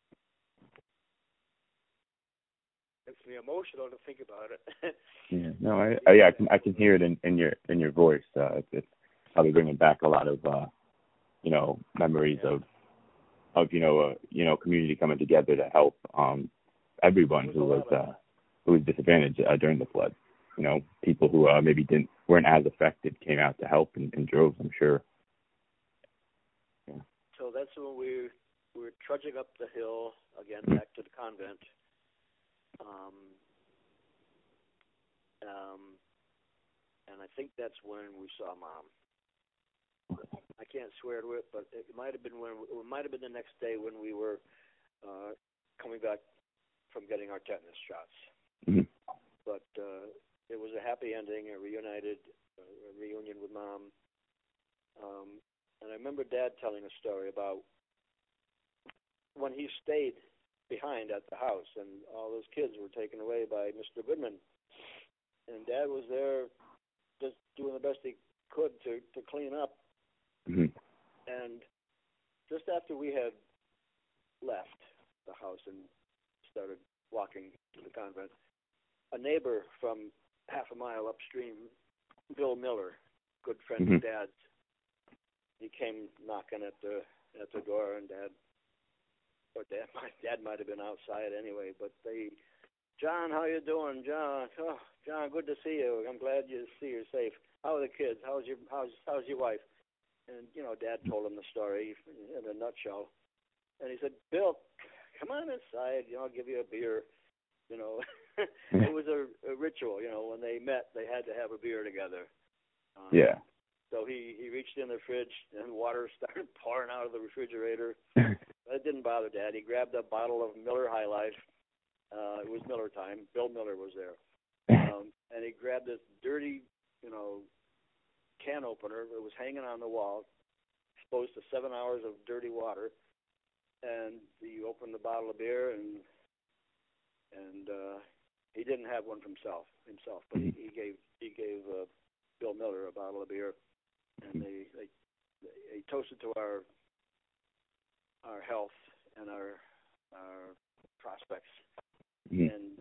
Makes me emotional to think about it. Yeah, no, I can hear it in your voice. It's probably bringing back a lot of memories of community coming together to help everyone who was disadvantaged during the flood. People who maybe weren't as affected came out to help in droves, I'm sure. Yeah. So that's when we were trudging up the hill again, back to the convent. And I think that's when we saw Mom. I can't swear to it, but it might have been the next day when we were coming back from getting our tetanus shots. But it was a happy ending, a reunion with Mom. And I remember Dad telling a story about when he stayed behind at the house and all those kids were taken away by Mr. Goodman. And Dad was there just doing the best he could to clean up. Mm-hmm. And just after we had left the house and started walking to the convent, a neighbor from half a mile upstream, Bill Miller, good friend Mm-hmm. of Dad's, he came knocking at the door, and Dad might have been outside anyway, but John, how you doing, John? Oh, John, good to see you. I'm glad you see you're safe. How are the kids? How's your wife? And Dad told him the story in a nutshell. And he said, Bill, come on inside. I'll give you a beer. It was a ritual. When they met, they had to have a beer together. Yeah. So he reached in the fridge, and water started pouring out of the refrigerator. That didn't bother Dad. He grabbed a bottle of Miller High Life. It was Miller time. Bill Miller was there. And he grabbed this dirty, can opener. It was hanging on the wall, exposed to 7 hours of dirty water. And he opened the bottle of beer, and he didn't have one for himself, but he gave Bill Miller a bottle of beer, and they toasted to our health and our prospects. Mm-hmm. And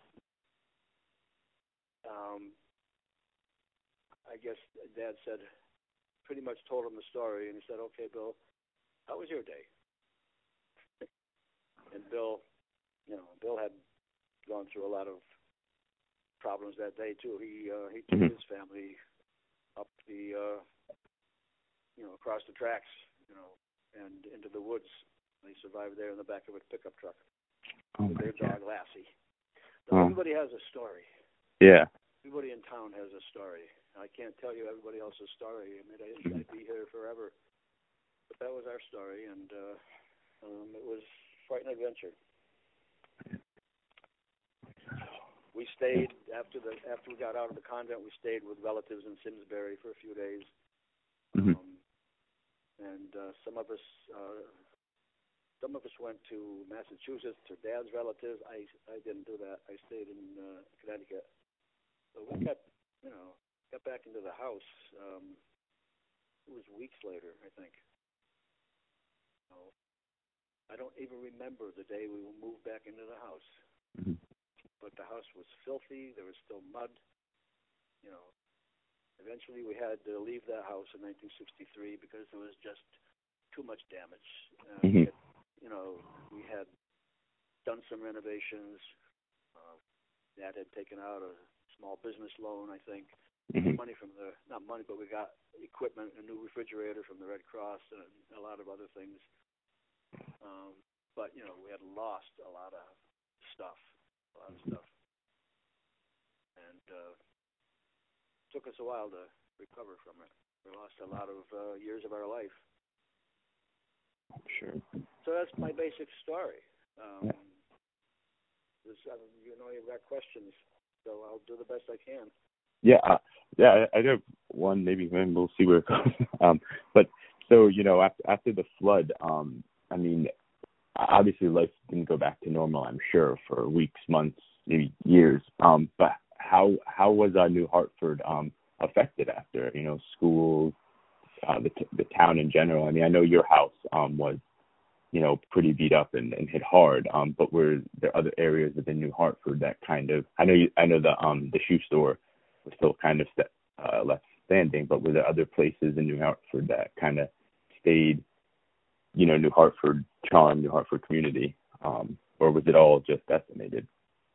I guess Dad pretty much told him the story, and he said, "Okay, Bill, how was your day?" And Bill had gone through a lot of problems that day too. He took Mm-hmm. his family up the across the tracks, and into the woods. They survived there in the back of a pickup truck with their dog Lassie. So everybody has a story. Yeah. Everybody in town has a story. I can't tell you everybody else's story. I mean, I'd be here forever. But that was our story, and it was quite an adventure. We stayed after we got out of the convent. We stayed with relatives in Simsbury for a few days, Mm-hmm. and some of us went to Massachusetts to Dad's relatives. I didn't do that. I stayed in Connecticut. So we got back into the house. It was weeks later, I think. So I don't even remember the day we moved back into the house. Mm-hmm. But the house was filthy. There was still mud. Eventually we had to leave that house in 1963 because there was just too much damage. Mm-hmm. We had done some renovations. Dad had taken out a small business loan, I think. Mm-hmm. Money from not money, but we got equipment, a new refrigerator from the Red Cross, and a lot of other things. But we had lost a lot of stuff. And it took us a while to recover from it. We lost a lot of years of our life. Sure. So that's my basic story. Yeah. You've got questions, so I'll do the best I can. Yeah. I have one. Maybe we'll see where it goes. But so after the flood, I mean, obviously life didn't go back to normal, I'm sure, for weeks, months, maybe years. But how was New Hartford affected after schools, the town in general? I mean, I know your house was pretty beat up and hit hard. But were there other areas within New Hartford that kind of? I know the shoe store was still kind of left standing, but were there other places in New Hartford that kind of stayed? New Hartford charm, New Hartford community, or was it all just decimated?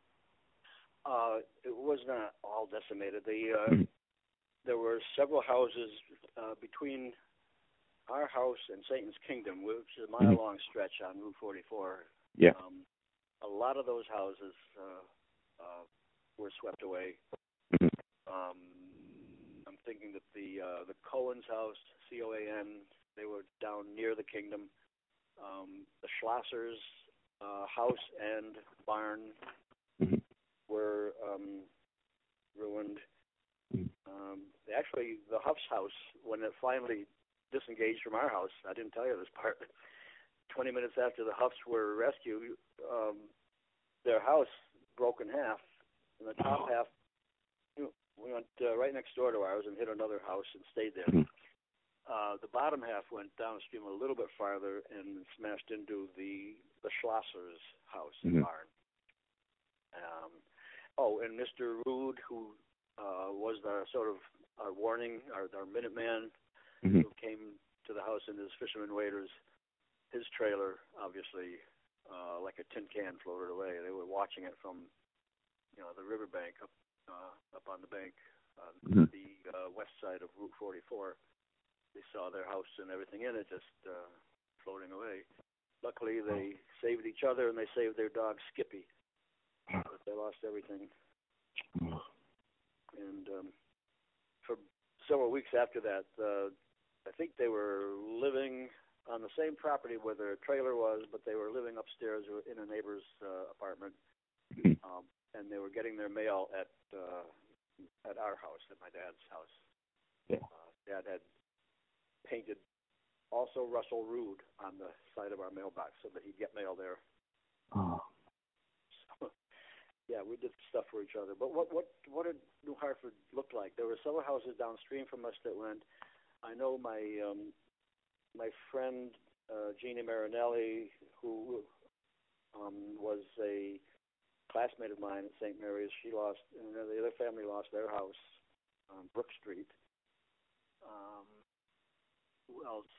It was not all decimated. Mm-hmm. There were several houses between our house and Satan's Kingdom, which is a mile-long stretch on Route 44. Yeah. A lot of those houses were swept away. Mm-hmm. I'm thinking that the Cohen's house, C-O-A-N, they were down near the Kingdom. The Schlossers' house and barn mm-hmm. were ruined. Actually, the Huff's house, when it finally disengaged from our house, I didn't tell you this part. 20 minutes after the Huffs were rescued, their house broke in half, and the top half, we went right next door to ours and hit another house and stayed there. The bottom half went downstream a little bit farther and smashed into the Schlosser's house and barn. And Mr. Rude, who was our sort of our warning, our Minuteman, who came to the house in his Fisherman Waders, his trailer, obviously, like a tin can, floated away. They were watching it from, the riverbank up on the bank on the west side of Route 44. They saw their house and everything in it just floating away. Luckily, they saved each other and they saved their dog Skippy, but they lost everything. And for several weeks after that, I think they were living on the same property where their trailer was, but they were living upstairs in a neighbor's apartment, and they were getting their mail at our house, at my dad's house. Yeah. Dad had painted also Russell Rude on the side of our mailbox so that he'd get mail there. Oh. So, yeah, we did stuff for each other. But what did New Hartford look like? There were several houses downstream from us that went. I know my friend Jeannie Marinelli, who was a classmate of mine at St. Mary's, she lost, and the other family lost their house on Brook Street. Who else?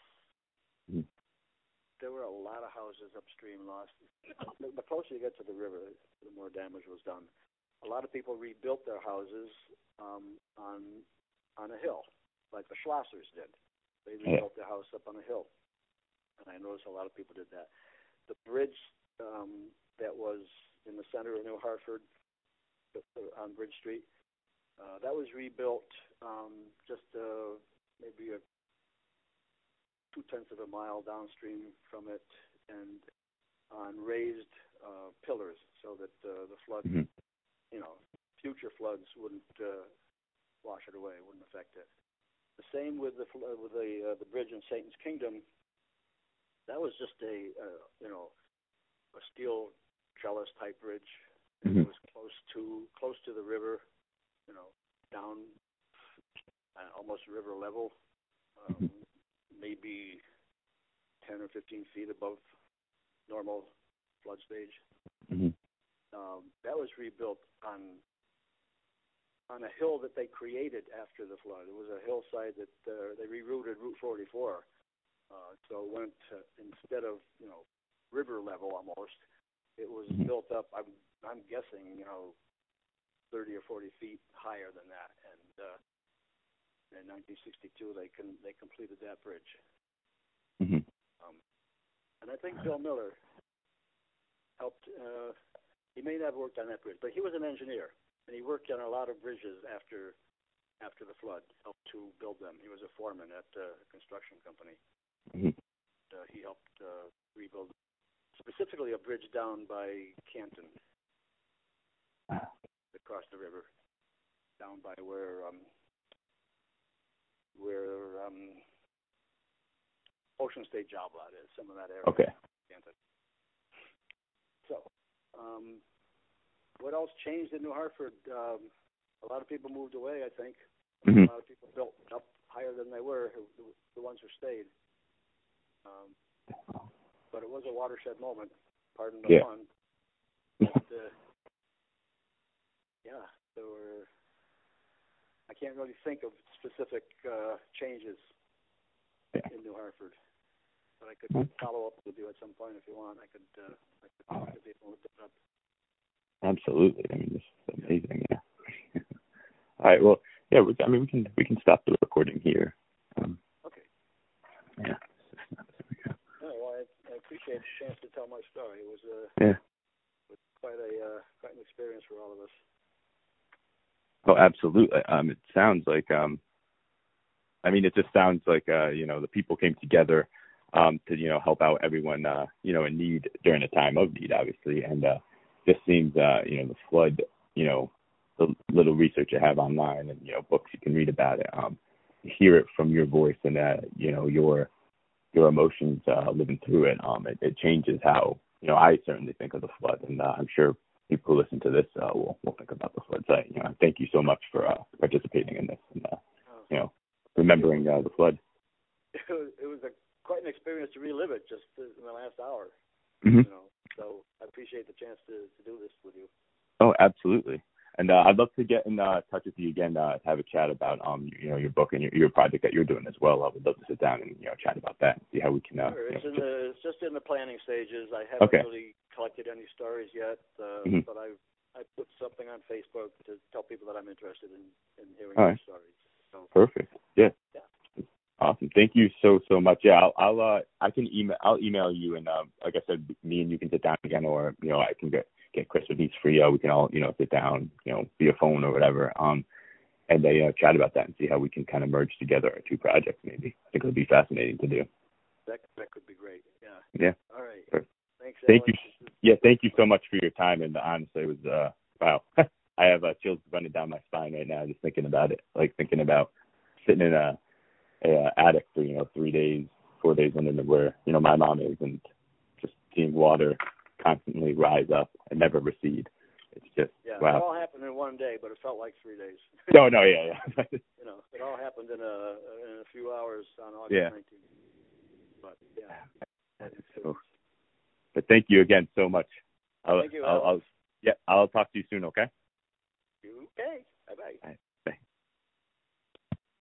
There were a lot of houses upstream lost. The closer you get to the river, the more damage was done. A lot of people rebuilt their houses on a hill, like the Schlossers did. They rebuilt their house up on a hill, and I noticed a lot of people did that. The bridge that was in the center of New Hartford on Bridge Street, that was rebuilt just maybe 0.2 miles downstream from it, and on raised pillars, so that the flood, future floods wouldn't wash it away, wouldn't affect it. The same with the bridge in Satan's Kingdom. That was just a steel trellis type bridge. It was close to the river, down almost river level. Maybe 10 or 15 feet above normal flood stage. That was rebuilt on a hill that they created after the flood. It was a hillside that they rerouted Route 44. So it went instead of river level almost, it was built up. I'm guessing 30 or 40 feet higher than that, and in 1962, they completed that bridge. And I think Bill Miller helped. He may not have worked on that bridge, but he was an engineer, and he worked on a lot of bridges after the flood. Helped to build them. He was a foreman at a construction company. He helped rebuild, specifically a bridge down by Canton, across the river, down by where Ocean State Job Lot is, some of that area. Okay. So, what else changed in New Hartford? A lot of people moved away, I think. A lot of people built up higher than they were, the ones who stayed. But it was a watershed moment, pardon the pun. But, there were... I can't really think of specific changes in New Hartford, but I could follow up with you at some point if you want. I could talk to people and look it up. Absolutely. I mean, this is amazing. Yeah. All right. Well, yeah. We can stop the recording here. Okay. Yeah. Well, I appreciate the chance to tell my story. It was quite an experience for all of us. Oh, absolutely. It sounds like, it just sounds like, the people came together, to, help out everyone, in need during a time of need, obviously. And, just seems, the flood, the little research you have online and books you can read about it, hear it from your voice and your emotions living through it. It changes how I certainly think of the flood, and I'm sure people who listen to this will think about the flood. So thank you so much for participating in this and remembering the flood. It was quite an experience to relive it just in the last hour. Mm-hmm. So I appreciate the chance to do this with you. Oh, absolutely. And I'd love to get in touch with you again to have a chat about your book and your project that you're doing as well. I would love to sit down and chat about that and see how we can. Sure. It's just in the planning stages. I haven't really collected any stories yet, mm-hmm. but I put something on Facebook to tell people that I'm interested in hearing All their right. stories. So, perfect. Yeah. Awesome. Thank you so much. Yeah, I'll email you, and like I said, me and you can sit down again, or I can get Chris when he's free. We can all sit down, via phone or whatever, and they chat about that and see how we can kind of merge together our two projects. Maybe I think it would be fascinating to do. That could be great. Yeah. Yeah. All right. Perfect. Thanks. Thank Alex. you. Yeah. Thank you so much for your time. And honestly, it was wow. I have chills running down my spine right now just thinking about it. Like thinking about sitting in a attic for 3 days, 4 days under where my mom is, and just seeing water constantly rise up and never recede. It's just wow. It all happened in one day, but it felt like 3 days. No, yeah. It all happened in a few hours on August 19th. But yeah. That is so. But thank you again so much. Thank you. I'll talk to you soon. Okay. Okay. Bye.